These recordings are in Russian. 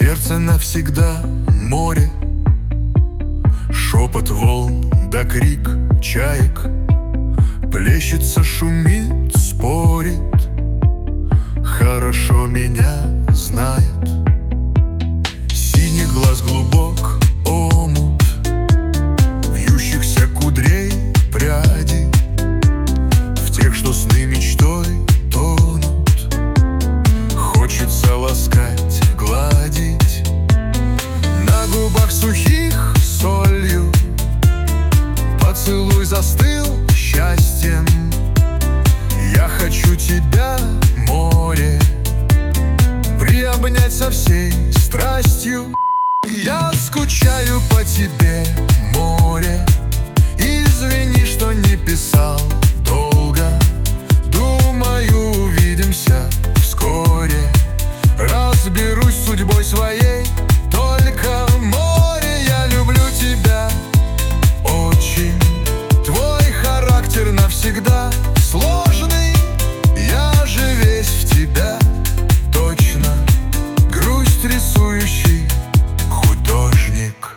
сердце навсегда море, шепот волн да крик чаек, плещется, шумит, спорит, хорошо меня знает. Синий глаз глубок омут вьющихся кудрей пряди, в тех, что сны мечтой тонут, хочется ласкать, гладить. На губах сухих солью поцелуй застыл счастьем. Я хочу тебя, море, приобнять со всей страстью. Я скучаю по тебе, море, извини, что не писал долго. Думаю, увидимся вскоре, разберусь с судьбой своей. Только, море, я люблю тебя очень. Твой характер навсегда сложный, я же весь в тебя, точно, грусть рисующий художник.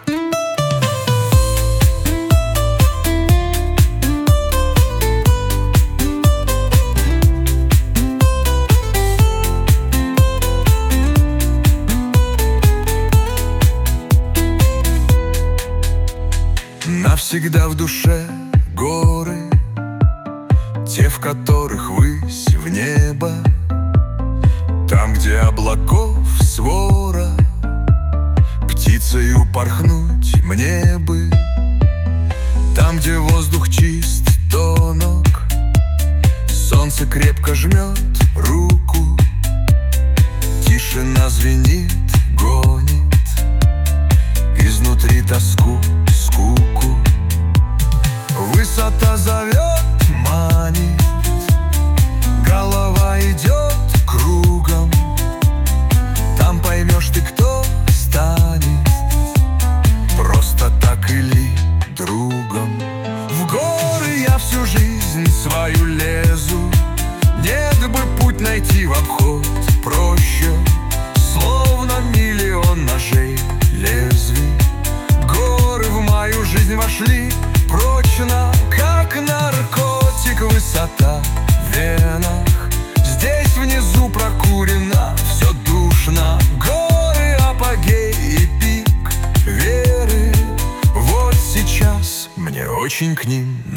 Навсегда в душе горы, те, в которых высь в небо, там, где облаков свора, птицею порхнуть мне бы. Там, где воздух чист, тонок, солнце крепко жмет руку, тишина звенит, гонит изнутри тоску, скуку. Высота зовет, манит, голова идет кругом. Там поймешь ты, кто станет, просто так или другом. В горы я всю жизнь свою лезу, нет бы путь найти в обход проще, словно миллион ножей лезвий. Горы в мою жизнь вошли прочно, как наркотик, высота в венах. Здесь внизу прокурено, все душно. Горы, апогей и пик веры. Вот сейчас мне очень к ним